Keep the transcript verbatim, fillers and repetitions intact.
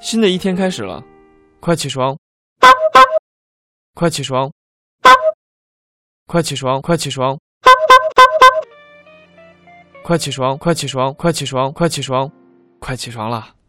新的一天开始了，快起床，快起床，快起床，快起床，快起床，快起床，快起床，快起床，快起床了。